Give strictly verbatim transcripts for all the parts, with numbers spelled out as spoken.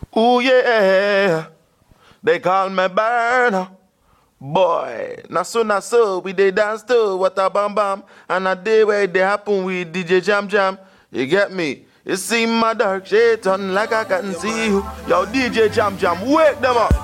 Ooh yeah, they call me Burner. Boy, na so na so, we dey dance to what a bam bam. And a day where they happen with D J Jam Jam. You get me? You see my dark shade on like I can see you. Yo, D J Jam Jam, wake them up.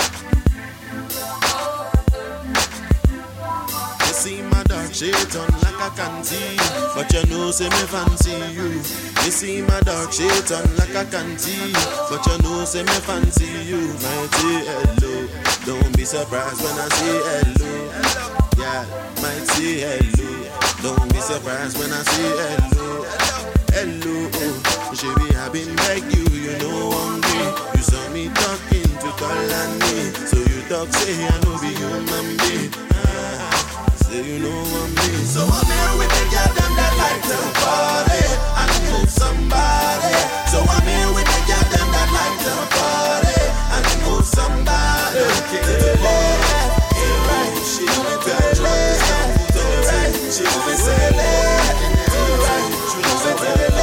You see my dark shade on like I can see you. But you know, say me fancy you. You see my dark shade on like I can see you. But you know, say me fancy you. Mighty hello. Don't be surprised when I say hello. Yeah, might say hello. Don't be surprised when I say hello. Hello, oh, Shabby, I've been like you, you know I'm me. You saw me talking to call on me. So you talk, say I know be human being. Ah, say you know I'm me. So I'm here with the girl them that like to party and move somebody. So I'm here with the girl them that like to party and move somebody. Okay, to the left, to the right, she will be left, to the right, she will be say left, to the right, she will be say left.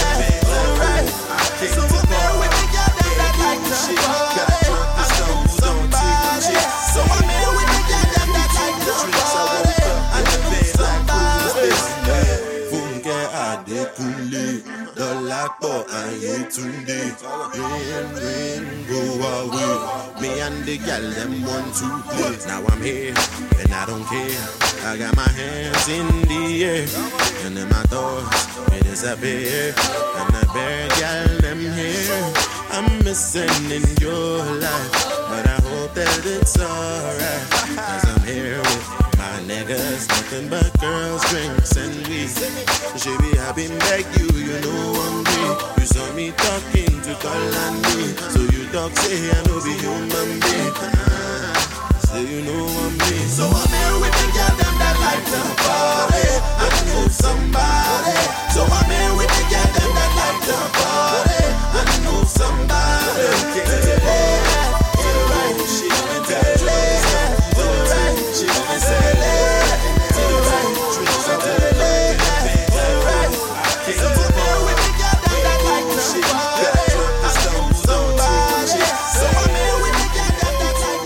So I'm here with the girl them that like to party and move somebody. So I'm here with the girl them that like to party and move somebody. Funke Adekunle, Dolapo Ayetunde, rain, rain, go away. Me and the girl them want to play. Now I'm here and I don't care. I got my hands in the air and then my thoughts it disappear. And the bad girl them here I'm missing in your life, but I hope that it's alright. Cause I'm here with my niggas, nothing but girls, drinks and weed. Shabby, I've been back you, you know I'm me. You saw me talking to call on me. So you talk, say I know be human being. Ah, say you know I'm me. So I'm here with the girl them that like to party and move somebody. So I'm here with the girl them that like to party and move somebody. Okay, to the left, to the right, she will be left, to the right, she will be say left, to the right, she will be say left, to the right. So I'm here with the girl them that like to party and move somebody. So I'm here with the girl them that like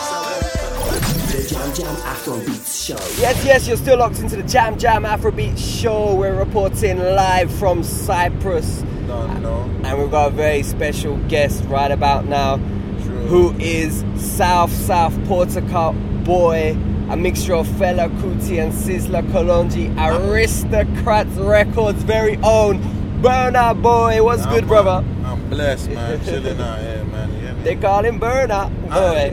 to party. The Jam Jam Afrobeats Show. Yes, yes, you're still locked into the Jam Jam Afrobeats Show. We're reporting live from Cyprus. Don't know. And we've got a very special guest right about now. True. Who is South South Portico boy, a mixture of Fela Kuti and Sizzla Kalonji, Aristocrats Records' very own Burner Boy. What's I'm, good, brother? I'm blessed, man. Chilling out here, man. You hear me? They call him Burner Boy.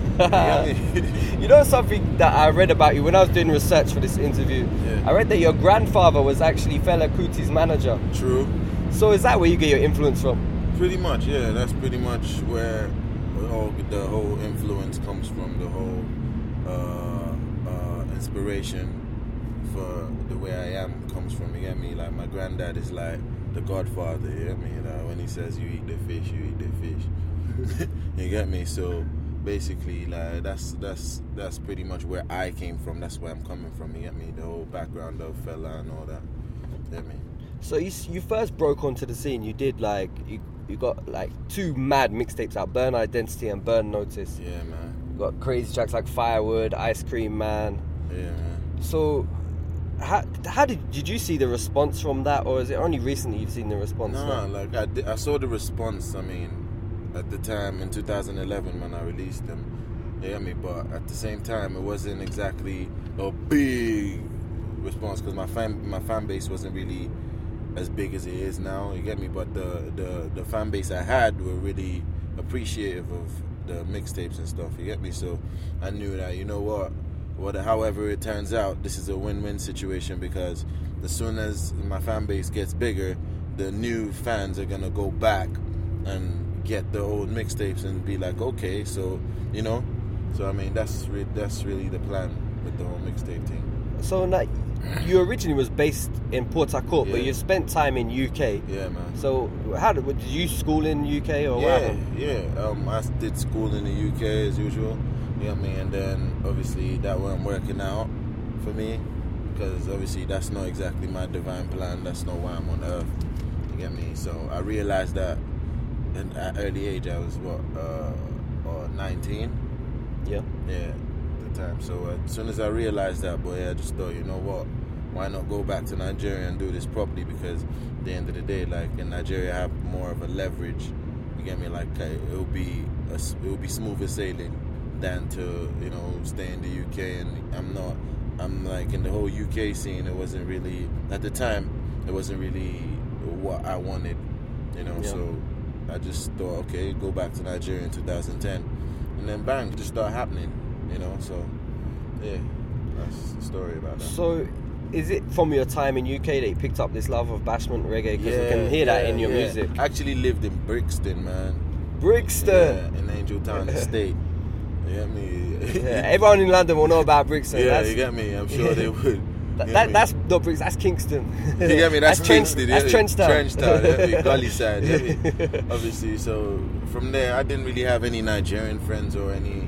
You know something that I read about you when I was doing research for this interview? Yeah. I read that your grandfather was actually Fela Kuti's manager. True. So is that where you get your influence from? Pretty much, yeah. That's pretty much where the whole, the whole influence comes from. The whole uh, uh, inspiration for the way I am comes from. You get me? Like my granddad is like the Godfather. You get me? Like when he says you eat the fish, you eat the fish. You get me? So basically, like that's that's that's pretty much where I came from. That's where I'm coming from. You get me? The whole background of Fela and all that. You get me? So you you first broke onto the scene. You did like you you got like two mad mixtapes out: Burn Identity and Burn Notice. Yeah, man. You got crazy tracks like Firewood, Ice Cream Man. Yeah, man. So how how did did you see the response from that, or is it only recently you've seen the response? No, no, like I did, I saw the response. I mean, at the time in two thousand eleven when I released them, you get me. But at the same time, it wasn't exactly a big response because my fan my fan base wasn't really as big as it is now, you get me? But the, the, the fan base I had were really appreciative of the mixtapes and stuff, you get me? So I knew that, you know what, what however it turns out, this is a win-win situation because as soon as my fan base gets bigger, the new fans are gonna go back and get the old mixtapes and be like, okay, so, you know? So I mean, that's, re- that's really the plan with the whole mixtape thing. So like, you originally was based in Port Harcourt, yeah. But you spent time in U K. Yeah, man. So how did, did you school in U K or yeah, what happened? Yeah, um, I did school in the U K as usual. You know what I mean? And then obviously that wasn't working out for me because obviously that's not exactly my divine plan. That's not why I'm on earth. You get me? So I realized that and at early age, I was what, uh, uh nineteen. Yeah. Yeah, at the time. So uh, as soon as I realized that, boy, I just thought, you know what? Why not go back to Nigeria and do this properly? Because at the end of the day, like in Nigeria, I have more of a leverage. You get me? Like uh, it'll be a, it'll be smoother sailing than to, you know, stay in the U K. And I'm not. I'm like in the whole U K scene. It wasn't really at the time. It wasn't really what I wanted. You know. Yeah. So I just thought, okay, go back to Nigeria in two thousand ten, and then bang, it just started happening. You know. So yeah, that's the story about that. So, is it from your time in U K that you picked up this love of bashment reggae? Because we can hear that in your yeah. music. I actually lived in Brixton, man. Brixton. Yeah, in Angel Town Estate. You get me? Yeah, everyone in London will know about Brixton. Yeah, that's, you get me? I'm sure they would. That, You that, get me? that's not Brixton. That's Kingston. You get me? That's, Trench- Kingston. That's you get me? Trenchtown. Trenchtown, you get me? Gully side, you get me? Obviously, so from there, I didn't really have any Nigerian friends or any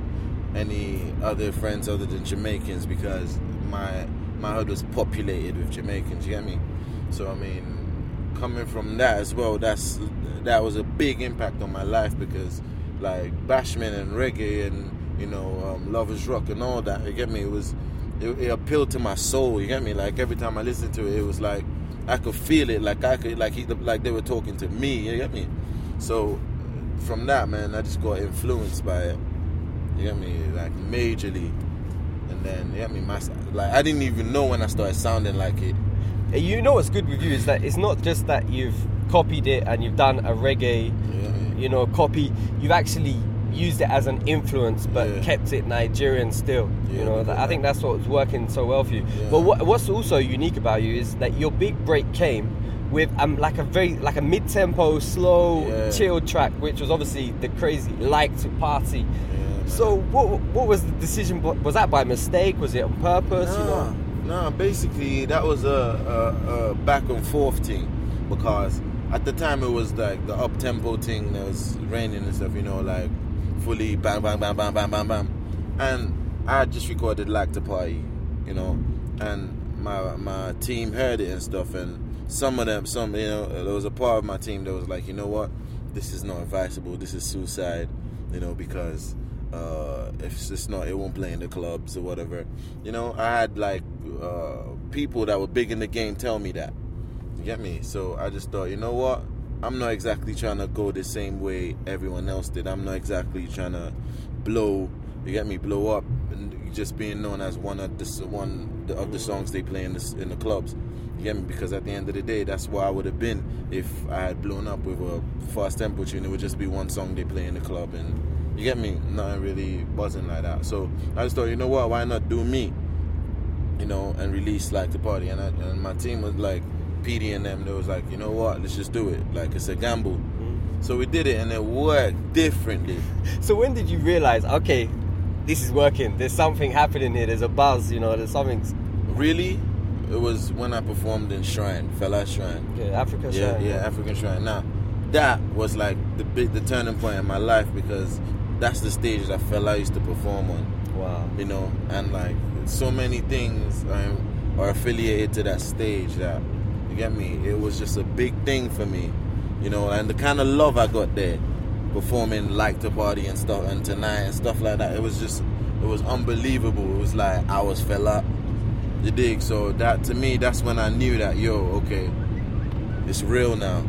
any other friends other than Jamaicans because my my hood was populated with Jamaicans. You get me? So I mean, coming from that as well, that's that was a big impact on my life because like bashment and reggae and you know um, Lovers Rock and all that. You get me? It was it, it appealed to my soul. You get me? Like every time I listened to it, it was like I could feel it. Like I could like he, like they were talking to me. You get me? So from that, man, I just got influenced by it. You get me? Like majorly. And then, you get me? My, like I didn't even know when I started sounding like it. You know what's good with you is that it's not just that you've copied it and you've done a reggae, Yeah. you know, copy. You've actually used it as an influence, but Yeah. kept it Nigerian still. Yeah, you know, because that, I think that- that's what's working so well for you. Yeah. But what, what's also unique about you is that your big break came with um, like a very like a mid-tempo, slow, Yeah. chilled track, which was obviously the crazy like to party. Yeah, man. So what what was the decision? Was that by mistake? Was it on purpose? You Nah, know? nah, basically that was a, a, a back and forth thing because at the time it was like the up tempo thing. There was raining and stuff, you know, like fully bang bang bang bang bang bang bang, and I just recorded Like to Party, you know, and my my team heard it and stuff, and some of them, some you know, there was a part of my team that was like, you know what, this is not advisable. This is suicide, you know, because. Uh, if it's not, it won't play in the clubs or whatever. You know, I had like uh, people that were big in the game tell me that. You get me? So I just thought, you know what? I'm not exactly trying to go the same way everyone else did. I'm not exactly trying to blow. You get me? Blow up and just being known as one of the one of the songs they play in the in the clubs. You get me? Because at the end of the day, that's where I would have been if I had blown up with a fast tempo tune. It would just be one song they play in the club and. You get me? Nothing really wasn't like that. So I just thought, you know what? Why not do me? You know, and release Like to Party. And, I, and my team was like, P D and them, they was like, you know what? Let's just do it. Like, it's a gamble. Mm-hmm. So we did it, and it worked differently. So when did you realize, okay, this is working? There's something happening here. There's a buzz. You know, there's something. Really? It was when I performed in Shrine, Fela Shrine. Okay, Africa Yeah, Shrine. yeah, African Shrine. Now, that was like the big, the turning point in my life because that's the stage that Fela used to perform on. Wow. You know, and like so many things um, are affiliated to that stage that, you get me, it was just a big thing for me, you know, and the kind of love I got there performing Like to Party and stuff and Tonight and stuff like that, it was just, it was unbelievable. It was like I was Fela, you dig? So that, to me, that's when I knew that, yo, okay, it's real now.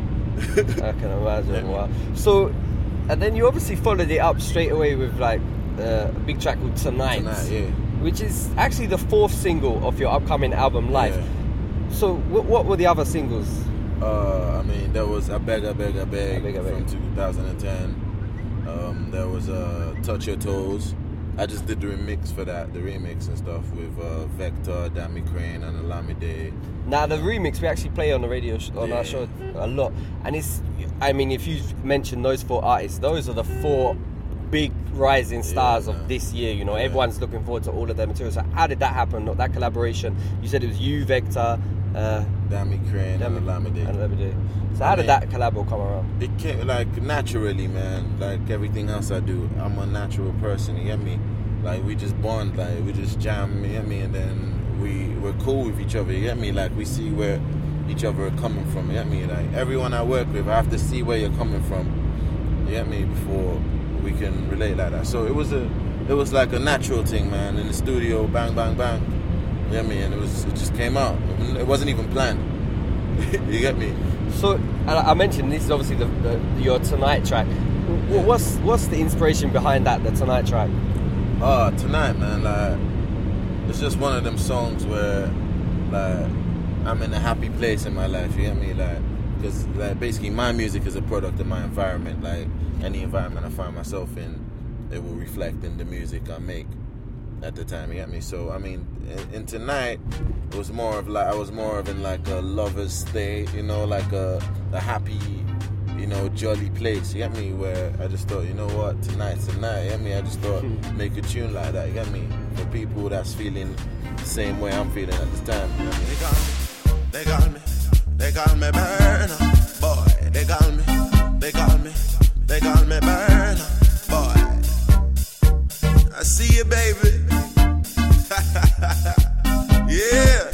I can imagine. Wow. So, and then you obviously followed it up straight away with like uh, a big track called Tonight, Tonight, yeah. which is actually the fourth single of your upcoming album, Life. Yeah. So, what, what were the other singles? Uh, I mean, there was I Beg, I Beg, I Beg, I Beg, I Beg. from two thousand ten. Um, there was uh, Touch Your Toes. I just did the remix for that, the remix and stuff with uh, Vector, Dammy Crane, and Olamide. Now, the remix we actually play on the radio sh- on Yeah. our show a lot, and it's. I mean, if you mention those four artists, those are the four big rising stars Yeah, of man. this year. You know, Yeah. everyone's looking forward to all of their material. So, how did that happen? That collaboration? You said it was you, Vector, uh, Dammy Crane, Dammy- and Olamide. and Olamide. So, how did I that collabo come around? It came like naturally, man. Like everything else I do, I'm a natural person. You get me? Like we just bond, like we just jam. You get me? And then we we're cool with each other. You get me? Like we see where each other are coming from. You get me? Like everyone I work with, I have to see where you're coming from. You get me? Before we can relate like that. So it was a, it was like a natural thing, man. In the studio, bang, bang, bang. You get me? And it was, it just came out. It wasn't even planned. You get me? So I I mentioned this is obviously the, the your Tonight track. Yeah. What's what's the inspiration behind that? The Tonight track. Oh, Tonight, man. Like, it's just one of them songs where, like, I'm in a happy place in my life. You get me? Like, because like basically my music is a product of my environment. Like any environment I find myself in, it will reflect in the music I make at the time. You get me? So I mean, in, in Tonight, it was more of like I was more of in like a lover's state. You know, like a a happy, you know, jolly place. You get me? Where I just thought, you know what, tonight's the night. You get me? I just thought make a tune like that. You get me? For people that's feeling the same way I'm feeling at this time. You get me? They call me, they call me Burna, boy. They call me, they call me, they call me Burna, boy. I see you, baby. Yeah.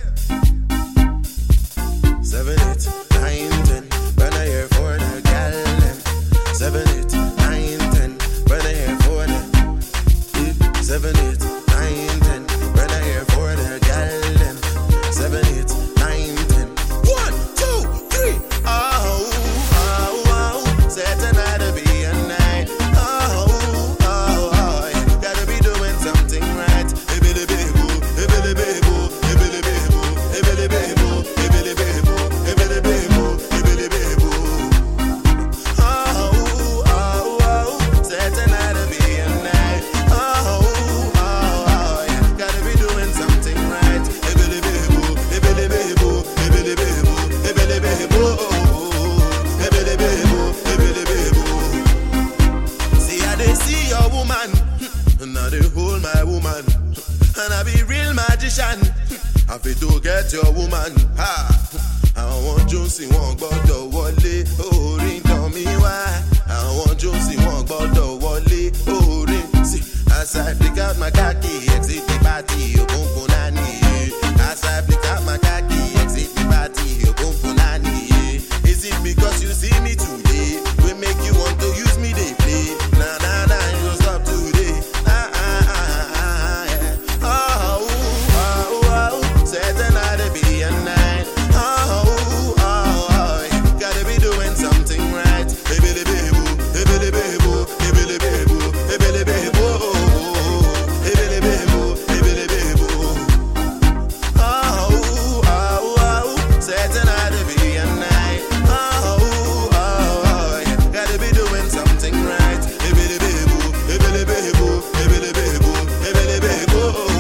Seven, eight, nine, ten. Burna here for the gal them. Seven, eight, nine, ten. Burna here for the. Seven, eight, nine, ten. Burna here for the gal them. Seven, eight, nine, ten. One, two, three. Oh, oh, oh. Say tonight will be a night. Oh, oh, oh. Gotta be doing something right. Ibili bibu, ibili bibu, ibili bibu, ibili bibu, ibili bibu, ibili bibu, ibili bibu. Oh, oh, oh. Say tonight will be a night. Oh, oh, oh. Gotta be doing something right. Ibili bibu, ibili bibu, ibili bibu, ibili bibu, ibili bibu, ibili bibu. See how they see your woman, now they hold my woman, and I be real magician. I fit to get your woman, ha. I want Jonesy, one gbọ́dọ̀ wọlé, orin tàn mí wá. I want Jonesy, one gbọ́dọ̀ wọlé, orin. See, as I flick out my khaki, exit the party, open punani. As I flick out my khaki, exit the party, open punani. Is it because you see me today? We make you want to use me, they play. Nah, nah, nah, you don't stop today. Ah, ah, ah, ah, yeah. Oh, oh, oh, say tonight will be a night. Oh, oh, oh, gotta be doing something right. Ibili bibu, ibili bibu, ibili bibu, ibili bibu, ibili bibu, ibili bibu. Oh, oh, oh, say tonight will be a night. Oh, oh, oh, gotta be doing something right. Ibili bibu, ibili bibu, ibili bibu, ibili bibu,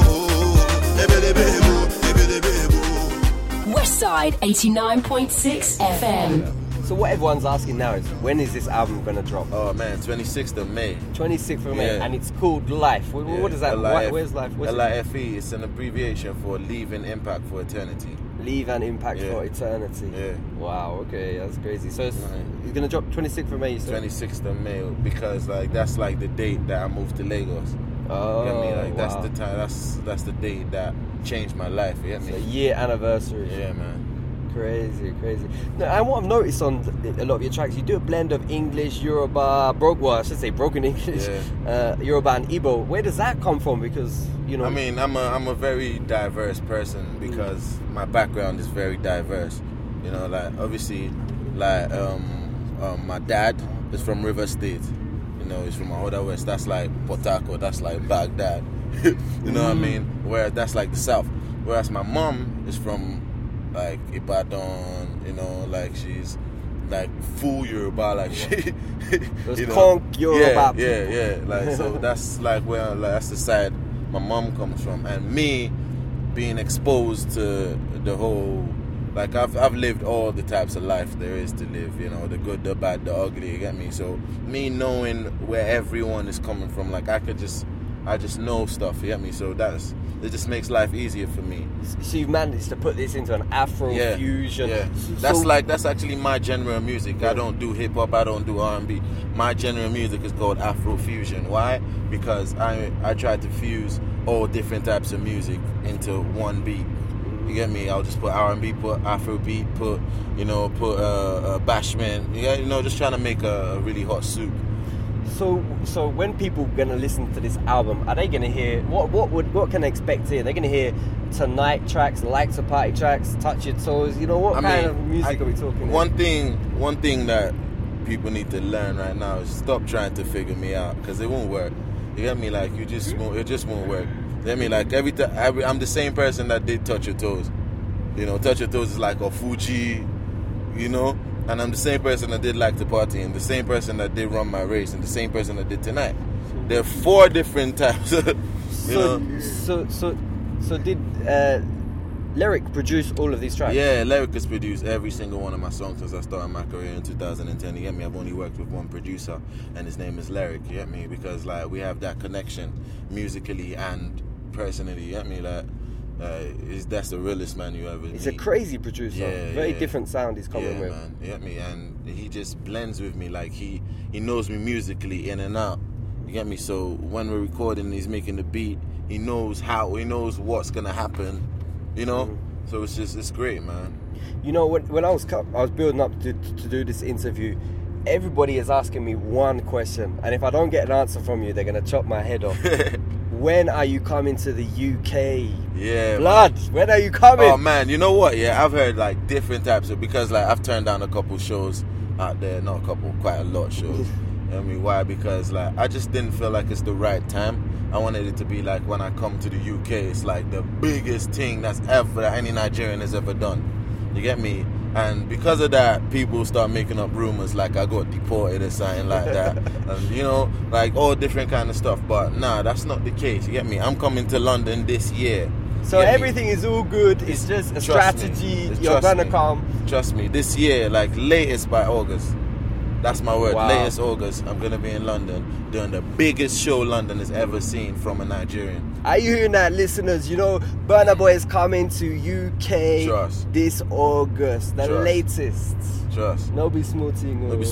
ibili bibu, ibili bibu. Westside eighty-nine point six F M. So what everyone's asking now is, when is this album gonna drop? Oh man, twenty-sixth of May. twenty-sixth of May, Yeah. and it's called Life. What, what is that? L I F Why- Where's Life? What's L I F E, it's an abbreviation for Leave an Impact for Eternity. it? Leave an Impact Yeah. for Eternity. Yeah. Wow. Okay, that's crazy. So it's, Right. it's gonna drop twenty-sixth of May. You said? twenty-sixth of May, because like that's like the date that I moved to Lagos. Oh, You get me? Like that's wow. the time. That's that's the date that changed my life. You get It's a me? year anniversary. Yeah, man. Crazy, crazy. No, and what I've noticed on a lot of your tracks, you do a blend of English, Yoruba, broke. Well, I should say broken English, Yeah. uh, Yoruba and Igbo. Where does that come from? Because you know, I mean, I'm a I'm a very diverse person because my background is very diverse. You know, like obviously, like um, um my dad is from River State. You know, he's from Ahoda West. That's like Port Harcourt. That's like Baghdad. You know what I mean? Where that's like the South. Whereas my mom is from like Ibadan. You know, like she's like full Yoruba. Like she, Those you know, conk Yoruba Yeah, yeah, people. yeah. Like so, that's like where like, that's the side my mom comes from, and me being exposed to the whole. Like I've I've lived all the types of life there is to live, you know, the good, the bad, the ugly, you get me? So me knowing where everyone is coming from, like I could just I just know stuff, you get me? So that's it just makes life easier for me. so you've managed to put this into an Afro Yeah. fusion. Yeah. So- That's so- like that's actually my genre of music. I don't do hip hop, I don't do R and B. My genre of music is called Afro fusion. Why? Because I I try to fuse all different types of music into one beat. You get me? I'll just put R and B, put Afrobeat, put, you know, put uh, uh, Bashment. You, get, you know, just trying to make a, a really hot soup. So, so when people gonna listen to this album, are they gonna hear what? What would what can they expect here? They're gonna hear Tonight tracks, Like to Party tracks, Touch Your Toes. You know what I kind mean, of music I, are we talking? One here? thing, one thing that people need to learn right now is stop trying to figure me out, because it won't work. You get me? Like you just won't. It just won't work. You get me? Like every time, every, I'm the same person that did Touch Your Toes. You know, Touch Your Toes is like a Fuji. You know. And I'm the same person that did Like to Party, and the same person that did Run My Race, and the same person that did Tonight. There are four different types. you So, know? so, so, so did uh, Lyric produce all of these tracks? Yeah, Lyric has produced every single one of my songs since I started my career in two thousand ten. You get me? I've only worked with one producer, and his name is Lyric. You get me? Because like we have that connection musically and personally. You get me? Like. Uh, is that's the realest man you ever He's meet. a crazy producer. Yeah, Very yeah. different sound he's coming yeah, with. man. You get me? And he just blends with me. Like he he knows me musically in and out. You get me? So when we're recording, he's making the beat. He knows how. He knows what's gonna happen. You know. Mm-hmm. So it's just it's great, man. You know, when, when I was co- I was building up to, to do this interview, everybody is asking me one question, and if I don't get an answer from you, they're gonna chop my head off. When are you coming to the U K? Yeah, Blood, man. when are you coming? Oh man, you know what? Yeah, I've heard like different types of, because like I've turned down a couple shows out there, not a couple, quite a lot of shows. I mean, why? Because like I just didn't feel like it's the right time. I wanted it to be like when I come to the U K, it's like the biggest thing that's ever that any Nigerian has ever done. You get me? And because of that, people start making up rumors like I got deported or something like that. And, you know, like all different kind of stuff. But nah, that's not the case. You get me? I'm coming to London this year. So Get me? everything is all good. It's just a Trust strategy. me. It's- You're trust gonna me. come. Trust me, this year, like latest by August. That's my word. Wow. Latest August, I'm gonna be in London doing the biggest show London has ever seen from a Nigerian. Are you hearing that, listeners? You know, Burna Boy is coming to U K Trust. this August. The Trust. latest. Trust. No be smarting. No be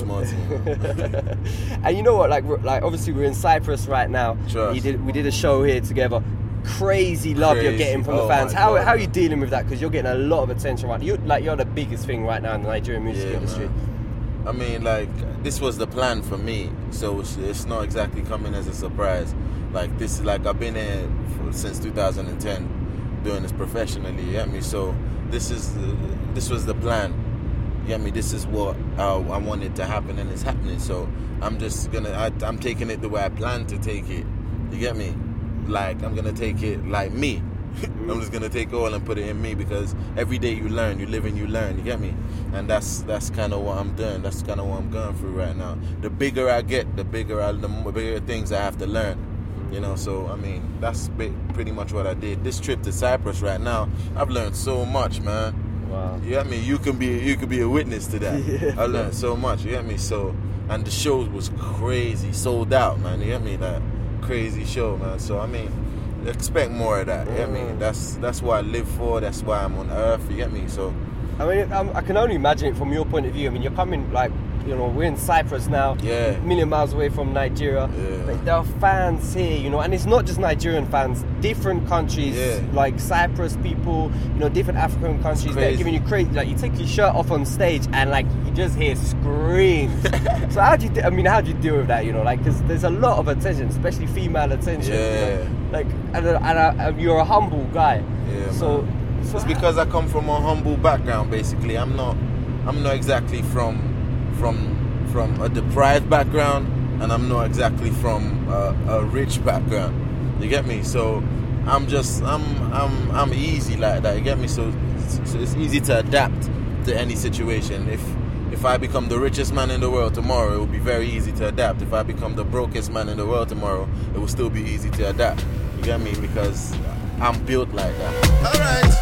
smarting. And you know what? Like, we're- like obviously we're in Cyprus right now. Trust. We did we did a show here together. Crazy love you're Crazy. getting from the Oh fans. my How God, how are man. you dealing with that? Because you're getting a lot of attention right now. You like you're the biggest thing right now in the Nigerian music Yeah, industry. man. I mean, like, this was the plan for me, so it's, it's not exactly coming as a surprise. Like, this, like, I've been here for, since two thousand ten, doing this professionally, you get me? So, this is, uh, this was the plan, you get me? This is what uh, I wanted to happen, and it's happening, so I'm just gonna, I, I'm taking it the way I planned to take it, you get me? Like, I'm gonna take it like me. I'm just gonna take all and put it in me, because every day you learn, you live and you learn. You get me? And that's that's kind of what I'm doing. That's kind of what I'm going through right now. The bigger I get, the bigger I, the more, bigger things I have to learn. You know, so I mean, that's bi- pretty much what I did. This trip to Cyprus right now, I've learned so much, man. Wow. You get me? You can be you can be a witness to that. Yeah. I learned so much. You get me? So, and the show was crazy, sold out, man. You get me? That crazy show, man. So I mean, expect more of that. You get me? Mm. That's that's what I live for. That's why I'm on earth. You get me? So I mean, I'm, I can only imagine it from your point of view. I mean, you're coming, like, you know, we're in Cyprus now, Yeah. a million miles away from Nigeria. Yeah. But there are fans here, you know, and it's not just Nigerian fans, different countries, Yeah. like Cyprus people, you know, different African countries that are crazy. giving you crazy, like, you take your shirt off on stage and, like, you just hear screams. So how do you, de- I mean, how do you deal with that, you know, like, because there's a lot of attention, especially female attention. you Yeah. know? Like, and, uh, and, uh, and you're a humble guy. Yeah, So, man. so It's because I come from a humble background. Basically, I'm not, I'm not exactly from, from, from a deprived background, and I'm not exactly from a, a rich background. You get me? So, I'm just, I'm, I'm, I'm easy like that. You get me? So, it's, so it's easy to adapt to any situation. If, if I become the richest man in the world tomorrow, it will be very easy to adapt. If I become the brokest man in the world tomorrow, it will still be easy to adapt. You get me? Because I'm built like that. Alright.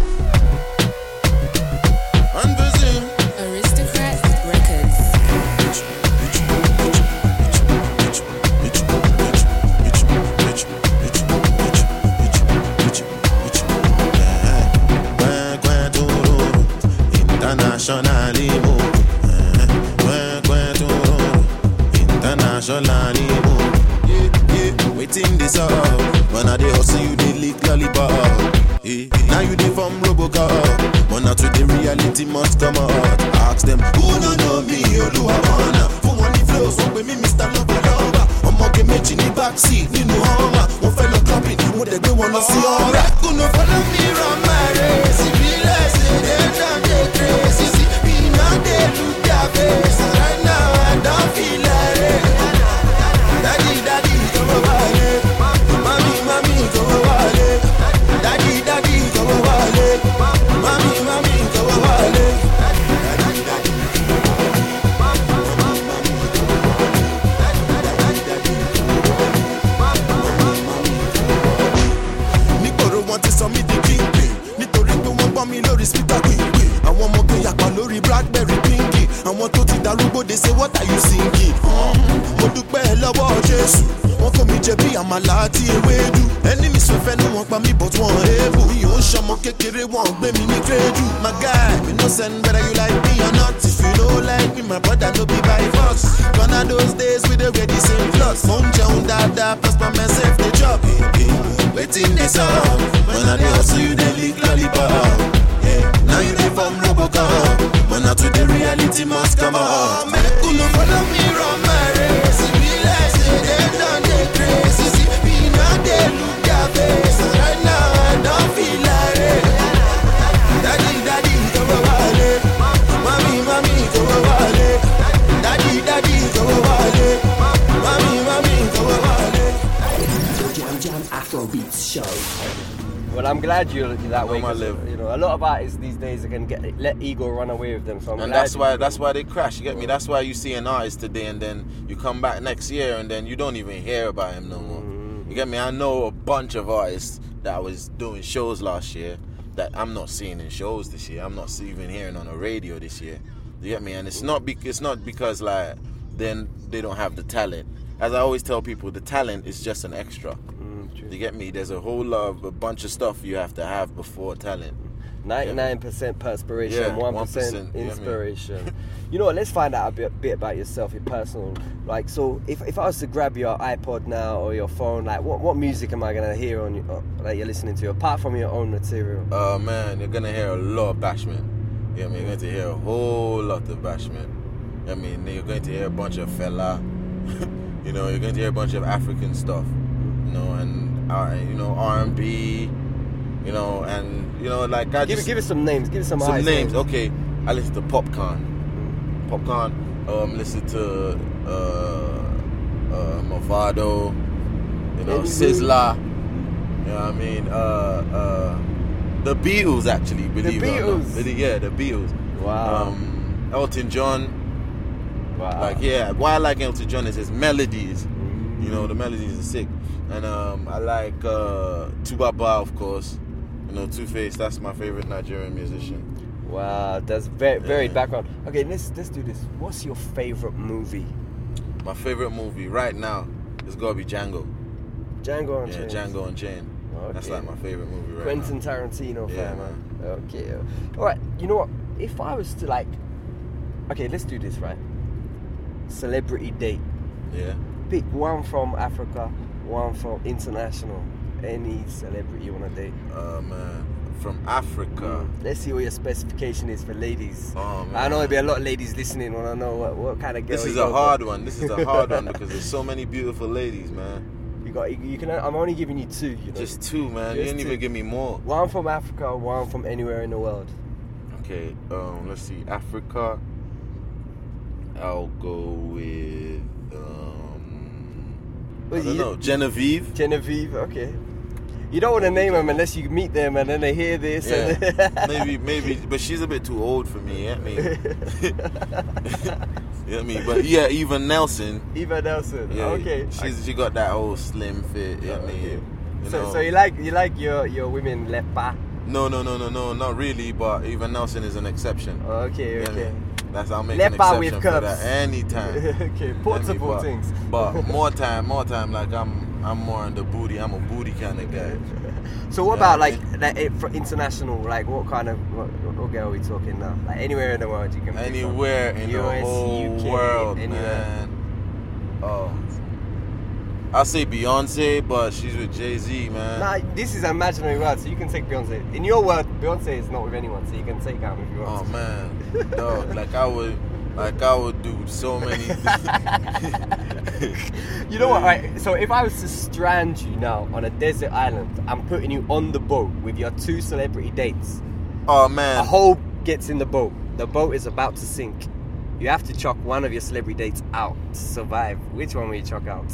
Unbezim. Aristocrat Records. Internationally, internationally, yeah, yeah. We waiting this up. When I dey hustle, you dey lick lollipop. Eh, now you dey from Robocop. But now to the reality must come out. Ask them, who no know me, Oluwawana. For money flows, wọ́n pè mí Mister Lover Lover. Ọmọge méjì ní backseat nínú ọmọ. Wọ́n fẹ́ lọ clubbing, mo dẹ̀ gbé wọn lọ sí ọ̀rá. Kùnú follow me run my race. If you like say they don't dey crazy. See, me now dey look their face. And right now I don't feel like it. Daddy, daddy, come over here. Mommy, mommy, come over here. Daddy, daddy, come over here. Mommy, mommy, come over here. Daddy, daddy. Nígboro wọn ti sọ mí di kíngpin. Nítorí pé wọ́n gbọ́ mi lórí spíkà gbìngbìn. Àwọn ọmọ gbé yàpá lórí Blackberry pinky. Àwọn tó ti darúgbó de say what are you singing? Mo dúpẹ́ lọ́wọ́ Jésù. Wọ́n kó mi jẹ bí àmàlà àti ewédú. Ẹni mi sọ̀fẹ́ ní wọ́n pa mí but wọ́n ébù. Mi ò ń ṣọmọ kékeré wọ́n gbé mi ní krédù. My guy, we no send whether you like me or not. If you no like me, my brother no be by force. Gone are those days we dey wear the same clothes. Mo ń jẹun dáadáa plus my myself dey chop. Wetin dey sup? When I dey hustle you dey lick lollipop. Yeah, now you dey from Robocop. But now to the reality must come out. Make you no follow me run my race. It be like say they done dey crazy. See, me now dey look their face. And right now I don't feel like it. Daddy, daddy, come over here. Mommy, mommy, come over here. Daddy, daddy, come over here. Mommy, mommy, come over here. The Jam Jam Afrobeats Show. Well, I'm glad you're that way. On my 'cause, level. you know, a lot of artists these days are gonna get let ego run away with them. So I'm And glad that's you- why that's why they crash. You get me? That's why you see an artist today and then you come back next year and then you don't even hear about him no more. You get me? I know a bunch of artists that was doing shows last year that I'm not seeing in shows this year. I'm not even hearing on the radio this year. You get me? And it's not be- it's not because like then they don't have the talent. As I always tell people, the talent is just an extra. Mm, true. You get me? There's a whole lot of a bunch of stuff you have to have before talent. ninety-nine percent perspiration, Yeah, one one percent percent, you get me? inspiration. You know what? Let's find out a bit, bit about yourself, your personal. Like, so if, if I was to grab your iPod now or your phone, like, what, what music am I gonna hear on your, uh, that you're listening to, apart from your own material? Uh man, you're gonna hear a lot of Bashment. You know what I mean? You're going to hear a whole lot of Bashment. I mean, you're going to hear a bunch of fella. You know, you're going to hear a bunch of African stuff. You know, and uh, you know R and B. You know, and you know, like I Give, just give us some names. Give us some, some artist names. Okay, I listen to Popcorn. Popcorn. Um, listen to uh, uh, Movado. You know, Any Sizzla. You know what I mean? Uh, uh, the Beatles, actually. Believe it or not. Beatles? The- Yeah, the Beatles. Wow. Um, Elton John. Wow. Like, yeah, why I like Elton John is his melodies. You know, the melodies are sick. And um, I like uh, Tubaba, of course. You know, Two-Face, that's my favorite Nigerian musician. Wow, that's very varied Yeah. background. Okay, let's let's do this. What's your favorite movie? My favorite movie right now is got to be Django. Django Unchained. Yeah, Django Unchained. That's Okay. like my favorite movie right Quentin now. Tarantino Yeah, fan, man. Okay. All right. You know what? If I was to like, okay, let's do this right. Celebrity date. Yeah. Pick one from Africa, one from international. Any celebrity you want to date. Uh, man. From Africa. Let's see what your specification is for ladies. Oh, man. I know there'll be a lot of ladies listening. Want to know what, what kind of girl. This you is go a for. hard one. This is a hard one because there's so many beautiful ladies, man. You got. You, you can. I'm only giving you two. You know. Just two, man. You Just didn't two. even give me more. One from Africa, one from anywhere in the world. Okay, um, let's see. Africa. I'll go with um, I Well, don't you- know, Genevieve. Genevieve, okay. You don't want to name them unless you meet them and then they hear this. Yeah, And maybe, maybe, but she's a bit too old for me. Yeah, me. You know what I mean? But yeah, even Nelson. Eva Nelson. Yeah, Okay. She's she got that whole slim fit. You know what I mean? Okay. You So, know? so you like you like your your women lepa? No, no, no, no, no, not really. But even Nelson is an exception. Okay, You know what I okay. mean? That's I'll make an Lepa exception with for curves. that anytime. Okay, portable but, things. But more time, more time. Like I'm, I'm more on the booty. I'm a booty kind of guy. So what Yeah, about I like mean- that it, for international? Like what kind of what, what girl are we talking now? Like anywhere in the world you can. pick from. Anywhere in U S, the whole U K, world, anywhere. man. Oh, I'll say Beyonce, but she's with Jay-Z, man. Nah, this is an imaginary word, so you can take Beyonce. In your word, Beyonce is not with anyone, so you can take her if you want. Oh man, dog, like I would, like I would do so many. You know what? Right. So if I was to strand you now on a desert island, I'm putting you on the boat with your two celebrity dates. Oh man, A hole gets in the boat. The boat is about to sink. You have to chuck one of your celebrity dates out to survive. Which one will you chuck out?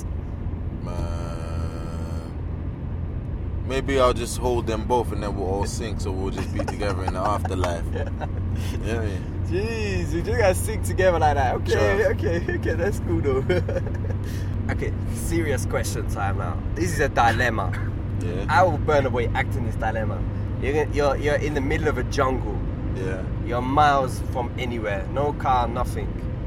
man. Maybe I'll just hold them both and then we'll all sink, so we'll just be together in the afterlife. Yeah, you know what I mean? Jeez, you just gotta sink together like that. Okay, Sure. okay, okay, that's cool though. Okay, serious question time now. This is a dilemma. Yeah, How will Burna Boy act in this dilemma? You're, gonna- you're, you're in the middle of a jungle. yeah. You're miles from anywhere. No car, nothing.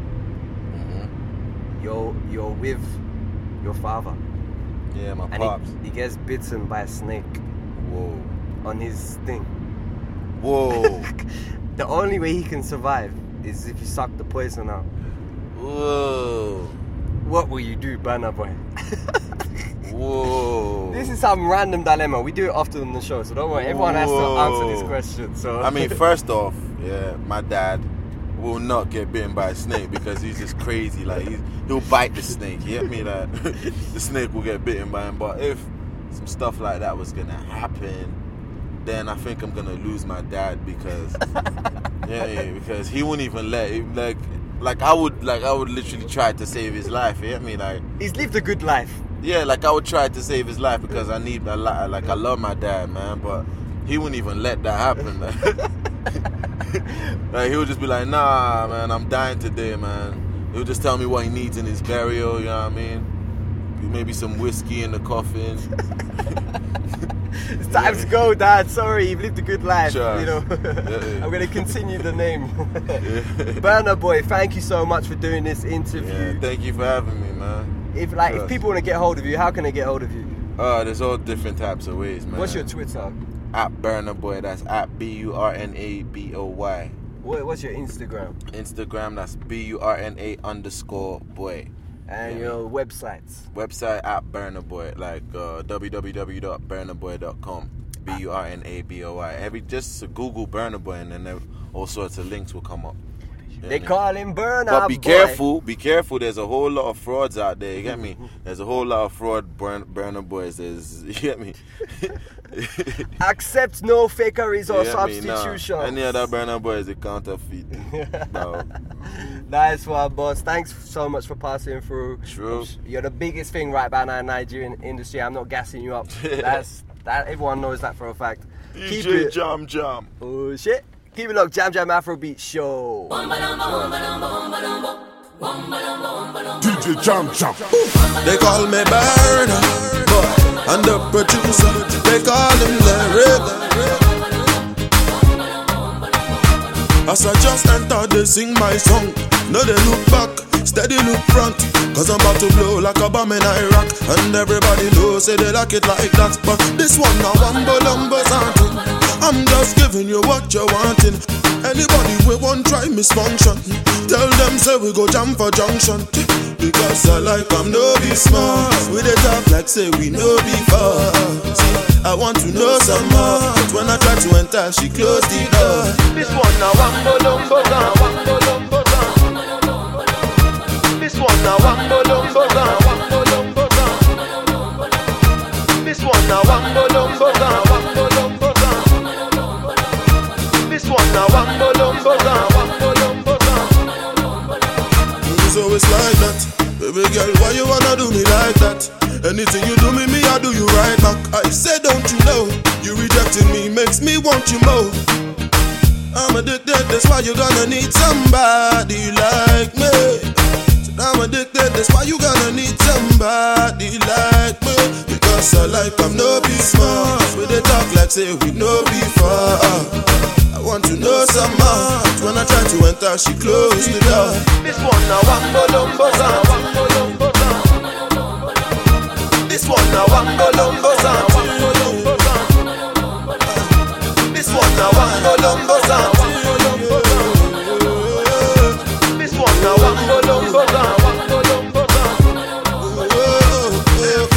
hmm You're, you're with your father. Yeah, my And pops. he, he gets bitten by a snake Whoa, on his thing. whoa, The only way he can survive is if you suck the poison out. whoa, What will you do, Burna Boy? whoa. This is some random dilemma. We do it often on the show, so don't worry. Everyone has to answer this Whoa. question. So I mean, first off, yeah, my dad will not get bitten by a snake because he's just crazy. Like he's, he'll bite the snake. You get me? Like the snake will get bitten by him. But if some stuff like that was gonna happen, then I think I'm gonna lose my dad because yeah, yeah, because he wouldn't even let it, like like I would like I would literally try to save his life. You get me? Like he's lived a good life. yeah, like I would try to save his life because I need a lot. Like I love my dad, man, but he wouldn't even let that happen. Like, like he would just be like, "Nah, man, I'm dying today, man." He'll just tell me what he needs in his burial. You know what I mean? Maybe some whiskey in the coffin. It's time to go, Dad. Sorry, you've lived a good life. Sure. You know, Yeah, yeah. I'm gonna continue the name. Burna Boy, thank you so much for doing this Yeah, interview. thank you for having me, man. If like if Yes. people want to get hold of you, how can they get hold of you? Uh, there's all different types of ways, man. What's your Twitter? At Burna Boy? That's at B U R N A B O Y. What, what's your Instagram? Instagram, that's B U R N A underscore boy. And Yeah. your websites? Website at Burna Boy, like uh, w w w dot burna boy dot com. B U R N A B O Y. Every just Google Burna Boy and then there- all sorts of links will come up. Yeah, They yeah. call him Burna But be Boy. careful, be careful. There's a whole lot of frauds out there. You get me? There's a whole lot of fraud burn, Burna Boys. There's, you get me? Accept no fakeries or You get me? Nah. substitutions. Any other Burna Boy is a counterfeit. No. Nice one, boss. Thanks so much for passing through. True. You're the biggest thing right now in the Nigerian industry. I'm not gassing you up. That's that. Everyone knows that for a fact. D Keep J it. Jam Jam. Oh shit. Keep it locked. Jam Jam Afrobeat Show. D J Jam Jam. They call me Burna Boy, and the producer, they call him Larry. As I just entered, they sing my song. No, they look back, steady look front. Cause I'm about to blow like a bomb in Iraq. And everybody knows, say they like it like that. But this one now, Wambo Lumbo something. I'm just giving you what you're wanting. Anybody we won't try misfunction, tell them say we go jam for junction. Because I like I'm no be smart. We dey talk like say we no be fast. I want to know some more. But when I try to enter, she closed the door. This one now, Wambo Lumbo Zan, Wambo Lumbo Zan. This one now, Wambo Lumbo Zan, Wambo Lumbo Zan. This one now, Wambo Lumbo Zan, Wambo Lumbo Zan. This one now, Wambo Lumbo Zan, Wambo Lumbo Zan. It's always like that. Baby girl, why you wanna do me like that? Anything you do me, me, I do you right back. I say, don't you know? You rejecting me makes me want you more. I'm addicted, that's why you're gonna need somebody like me. So I'm addicted, that's why you gonna need somebody like me. Because I like I'm no be smart. We they talk like say we no be far. I want to know some more. When I try to enter, she closed the door. This one now, Wambo Lumbo Zan, Wambo Lumbo Zan. This one now, Wambo Lumbo Zan, Wambo Lumbo Zan. This one now, Wambo Lumbo Zan, Wambo Lumbo Zan. This one now, Wambo Lumbo Zan, Wambo Lumbo Zan.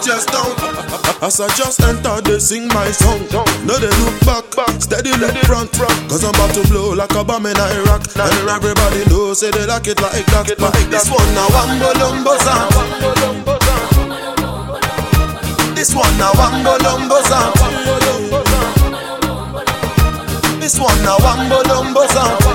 chest down. As I just entered, they sing my song. No, they look back, steady look front. Cause I'm about to blow like a bomb in Iraq. And everybody knows, say they like it like that. This one now, Wambo Lumbo Sound. This one now, Wambo Lumbo Sound. This one now, Wambo Lumbo Sound.